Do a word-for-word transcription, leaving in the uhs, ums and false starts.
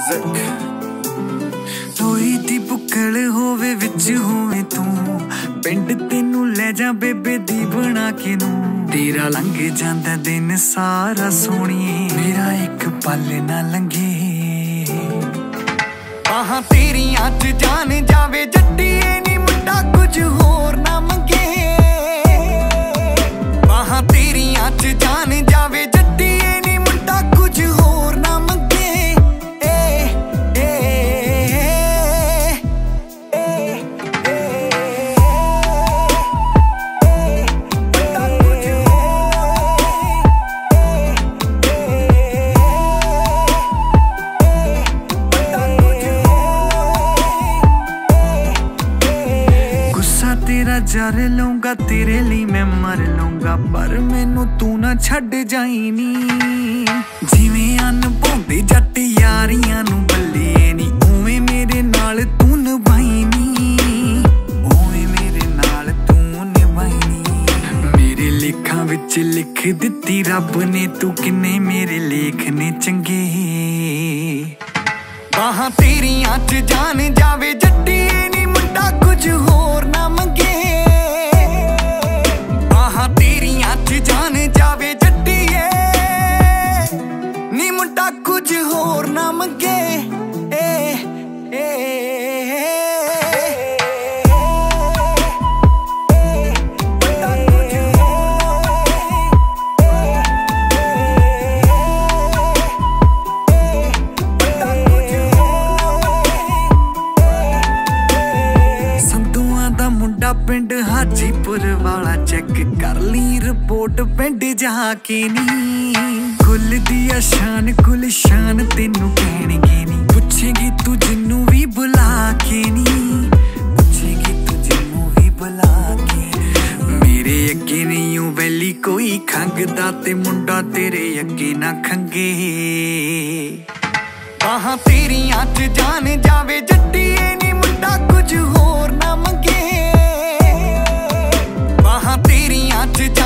होई दी बुक्कल होवे विच होवे तू पिंड तेनू ले जा बेबे दी बना के नू तेरा लंघ जांदा दिन सारा सोहणिए मेरा एक पल ना लंघे बाहां तेरियां च जान जावे जट्टीए नी मुंडा कुछ होर ना मंगे बाहां तेरियां च जान जावे जट्टीए नी मुंडा कुछ होर ना मंगे तेरा जर लूंगा तेरे लिए मैं मर लूंगा पर मैनू तू ना छड़ जाई नी जिवें अनभौंदे जट यारियां नू बल्ले नी उवें मेरे नाल तू निभाई नी उवें मेरे नाल तू निभाई नी मेरे लेखां विच लिख दित्ती रब ने तू किन्ने मेरे लेख ने चंगे बाहां तेरियां च जान जावे जट्टीए नी मुंडा कुछ होर ना मंगे बाहां तेरियां च जान जावे जट्टीए नी मुंडा कुछ होर ना मंगे ए, ए, ए, पिंड हाजीपुर वाला चेक कर ली रिपोर्ट पिंड जाके नी कुल दी शान कुल शान तेनू कहणगे नी पुछेगी तू जिन्नू भी बुला के नी पुछेगी तू जिन्नू भी बुला के मेरे अगे नहीं वैली कोई खंगदा ते मुंडा तेरे अगे ना खंगे बाहां तेरियां च जान जावे जट्टीए नी मुंडा कुछ होर ना मंगे बाहां तेरियां च